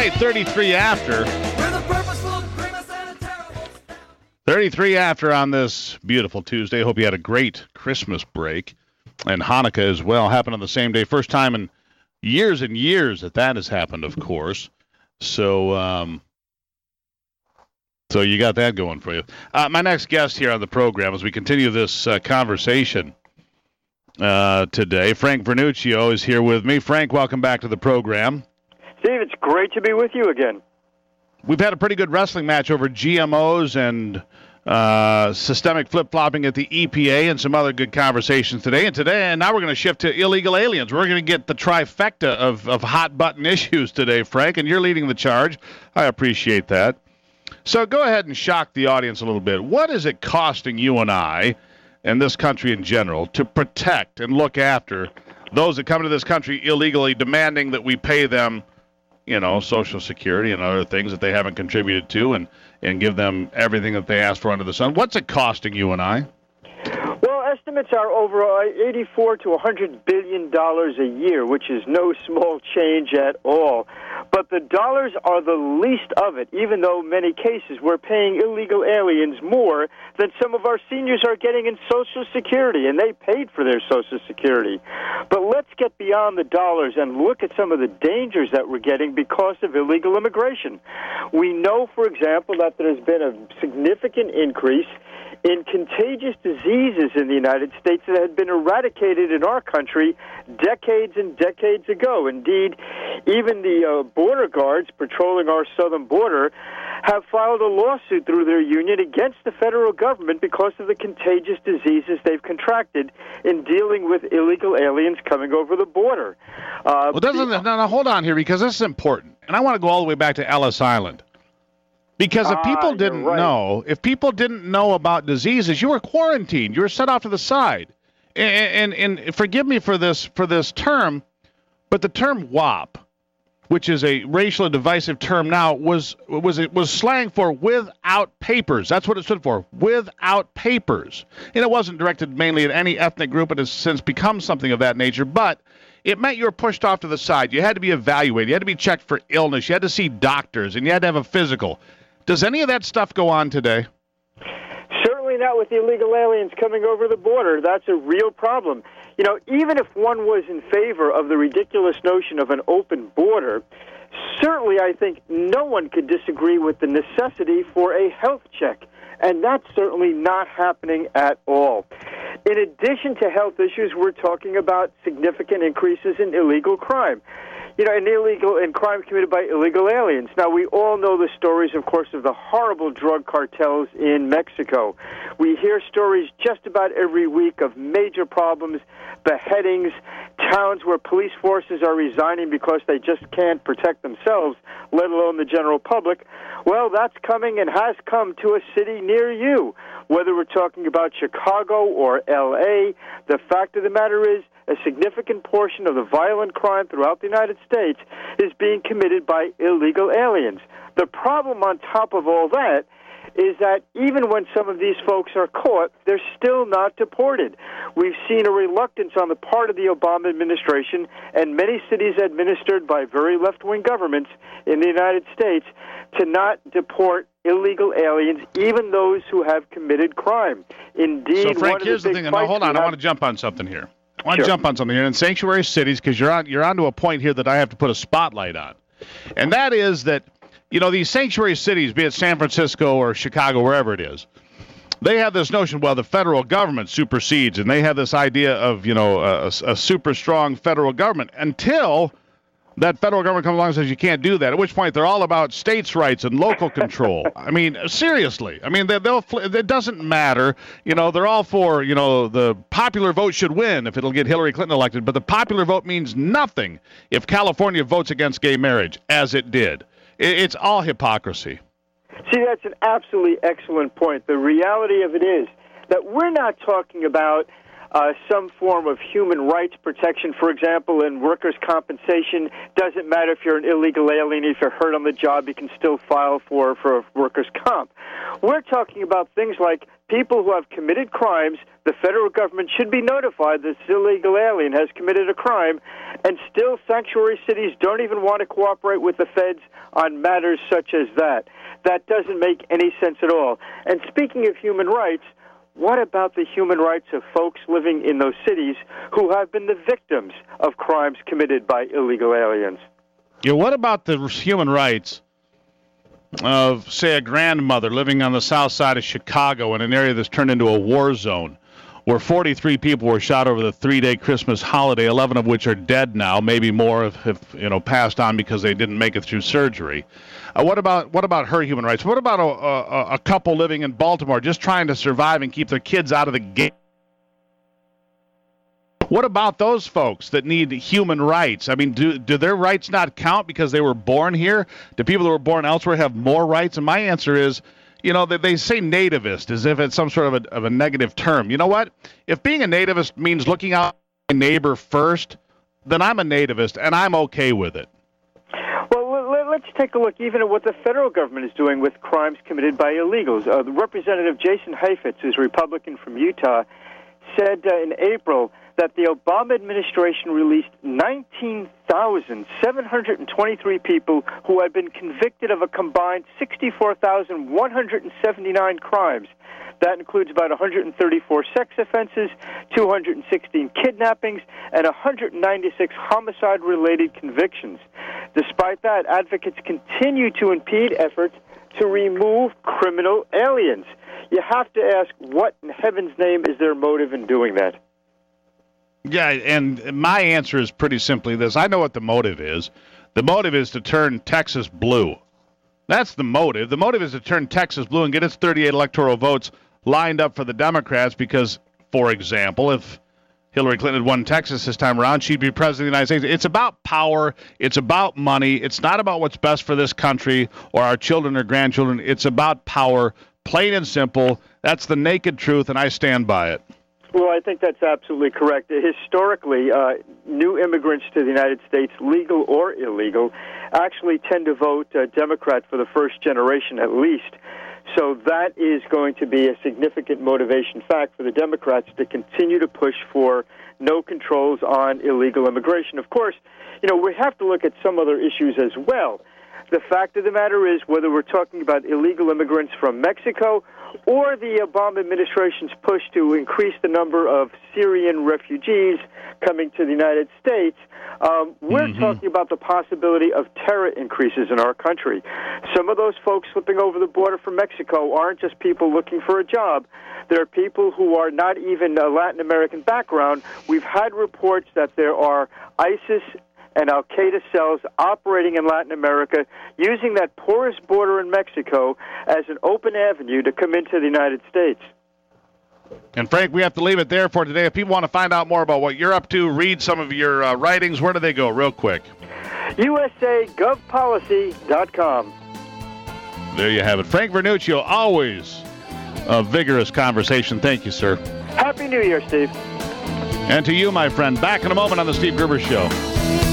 right, 33 after. 33 after on this beautiful Tuesday. Hope you had a great Christmas break. And Hanukkah as well happened on the same day. First time in years and years that has happened, of course. So you got that going for you. My next guest here on the program, as we continue this conversation today, Frank Vernuccio is here with me. Frank, welcome back to the program. Steve, it's great to be with you again. We've had a pretty good wrestling match over GMOs and systemic flip-flopping at the EPA and some other good conversations today. And now we're going to shift to illegal aliens. We're going to get the trifecta of hot-button issues today, Frank, and you're leading the charge. I appreciate that. So go ahead and shock the audience a little bit. What is it costing you and I, and this country in general, to protect and look after those that come to this country illegally, demanding that we pay them, Social Security and other things that they haven't contributed to, and give them everything that they asked for under the sun? What's it costing you and I? Well, estimates are over $84 to $100 billion a year, which is no small change at all. But the dollars are the least of it, even though in many cases we're paying illegal aliens more than some of our seniors are getting in Social Security, and they paid for their Social Security. But let's get beyond the dollars and look at some of the dangers that we're getting because of illegal immigration. We know, for example, that there's been a significant increase in contagious diseases in the United States that had been eradicated in our country decades and decades ago. Indeed, even the border guards patrolling our southern border have filed a lawsuit through their union against the federal government because of the contagious diseases they've contracted in dealing with illegal aliens coming over the border. Now, hold on here, because this is important. And I want to go all the way back to Ellis Island. Because if people didn't know about diseases, you were quarantined. You were set off to the side. And forgive me for this term, but the term WAP, which is a racially divisive term now, was slang for without papers. That's what it stood for, without papers. And it wasn't directed mainly at any ethnic group. It has since become something of that nature. But it meant you were pushed off to the side. You had to be evaluated. You had to be checked for illness. You had to see doctors, and you had to have a physical. Does any of that stuff go on today? Certainly not with the illegal aliens coming over the border. That's a real problem. Even if one was in favor of the ridiculous notion of an open border, certainly I think no one could disagree with the necessity for a health check. And that's certainly not happening at all. In addition to health issues, we're talking about significant increases in illegal crime. And crime committed by illegal aliens. Now, we all know the stories, of course, of the horrible drug cartels in Mexico. We hear stories just about every week of major problems, beheadings, towns where police forces are resigning because they just can't protect themselves, let alone the general public. Well, that's coming and has come to a city near you. Whether we're talking about Chicago or L.A., the fact of the matter is a significant portion of the violent crime throughout the United States is being committed by illegal aliens. The problem on top of all that is that even when some of these folks are caught, they're still not deported. We've seen a reluctance on the part of the Obama administration and many cities administered by very left-wing governments in the United States to not deport illegal aliens, even those who have committed crime. Indeed, so Frank, here's the thing. Now, hold on. I want to jump on something here. In sanctuary cities, because you're onto a point here that I have to put a spotlight on, and that is that these sanctuary cities, be it San Francisco or Chicago, wherever it is, they have this notion, well, the federal government supersedes, and they have this idea of a super strong federal government until that federal government comes along and says you can't do that, at which point they're all about states' rights and local control. I mean, seriously. I mean, it doesn't matter. They're all for, the popular vote should win if it'll get Hillary Clinton elected, but the popular vote means nothing if California votes against gay marriage, as it did. It's all hypocrisy. See, that's an absolutely excellent point. The reality of it is that we're not talking about some form of human rights protection. For example, in workers' compensation, doesn't matter if you're an illegal alien, if you're hurt on the job, you can still file for workers' comp. We're talking about things like people who have committed crimes, the federal government should be notified that this illegal alien has committed a crime, and still sanctuary cities don't even want to cooperate with the feds on matters such as that. That doesn't make any sense at all. And speaking of human rights, what about the human rights of folks living in those cities who have been the victims of crimes committed by illegal aliens? Yeah, what about the human rights of, say, a grandmother living on the south side of Chicago in an area that's turned into a war zone, where 43 people were shot over the 3-day Christmas holiday, 11 of which are dead now, maybe more have passed on because they didn't make it through surgery. What about her human rights? What about a couple living in Baltimore just trying to survive and keep their kids out of the game? What about those folks that need human rights? I mean, do their rights not count because they were born here? Do people that were born elsewhere have more rights? And my answer is, they say nativist as if it's some sort of a negative term. You know what? If being a nativist means looking out my neighbor first, then I'm a nativist, and I'm okay with it. Well, let's take a look even at what the federal government is doing with crimes committed by illegals. The Representative Jason Heifetz, who's a Republican from Utah, said in April that the Obama administration released 19,723 people who had been convicted of a combined 64,179 crimes. That includes about 134 sex offenses, 216 kidnappings, and 196 homicide-related convictions. Despite that, advocates continue to impede efforts to remove criminal aliens. You have to ask, what in heaven's name is their motive in doing that? Yeah, and my answer is pretty simply this. I know what the motive is. The motive is to turn Texas blue. That's the motive. The motive is to turn Texas blue and get its 38 electoral votes lined up for the Democrats because, for example, if Hillary Clinton had won Texas this time around, she'd be president of the United States. It's about power. It's about money. It's not about what's best for this country or our children or grandchildren. It's about power, plain and simple. That's the naked truth, and I stand by it. Well, I think that's absolutely correct. Historically, new immigrants to the United States, legal or illegal, actually tend to vote Democrat for the first generation at least. So that is going to be a significant motivation fact for the Democrats to continue to push for no controls on illegal immigration. Of course, we have to look at some other issues as well. The fact of the matter is, whether we're talking about illegal immigrants from Mexico or the Obama administration's push to increase the number of Syrian refugees coming to the United States, we're talking about the possibility of terror increases in our country. Some of those folks slipping over the border from Mexico aren't just people looking for a job. They're people who are not even a Latin American background. We've had reports that there are ISIS and al-Qaeda cells operating in Latin America, using that porous border in Mexico as an open avenue to come into the United States. And, Frank, we have to leave it there for today. If people want to find out more about what you're up to, read some of your writings, where do they go real quick? USAGovPolicy.com. There you have it. Frank Vernuccio, always a vigorous conversation. Thank you, sir. Happy New Year, Steve. And to you, my friend. Back in a moment on the Steve Gruber Show.